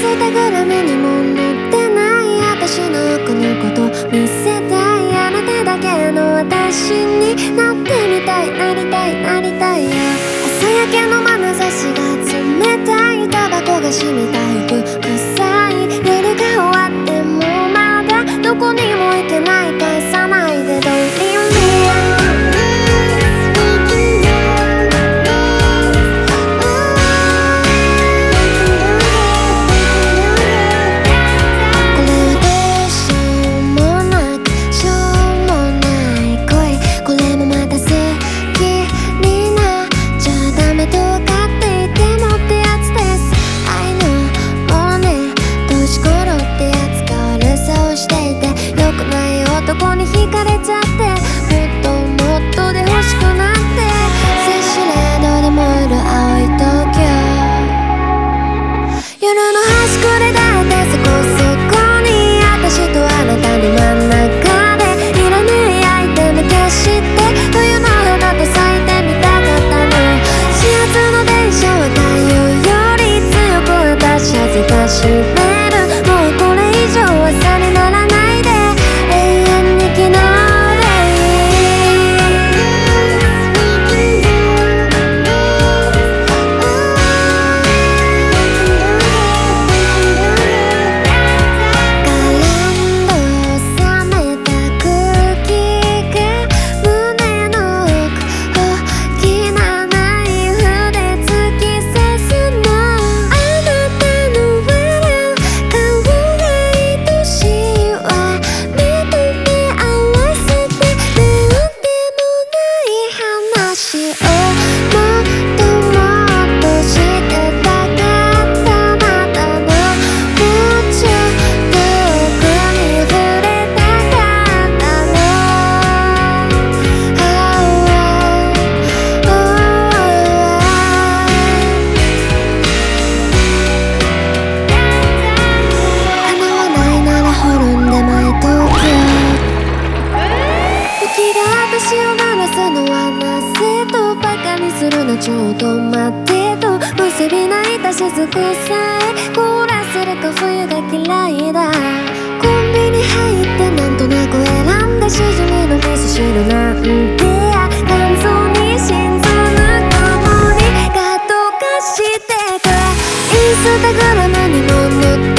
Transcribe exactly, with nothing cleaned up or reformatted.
スタグラムにも載ってない私のこのこと見せたい。あなただけの私になってみたい、なりたい、なりたいよ。朝焼けの眼差しが冷たい、タバコが染みた服臭い。夜が終わってもまだどこにも行けない、返さないで Don't leave me。男に惹かれちゃって、もっともっとで欲しくなって、セシレードで燃える青い東京。夜の端くれだってそこそこに、私とあなたの真ん中でいらないアイテム消して、冬の花と咲いてみたかったの。始発の電車は太陽より強く私はせかしめる。もうこれ以上はさにならないで、私を鳴らすのはなぜと、バカにするのちょっと待ってと、結び泣いた雫さえ凍らせると冬が嫌いだ。コンビニ入ってなんとなく選んだしじみの味噌汁なんてや、肝臓に心臓ぬくもりが溶かしてく。インスタグラムにも載って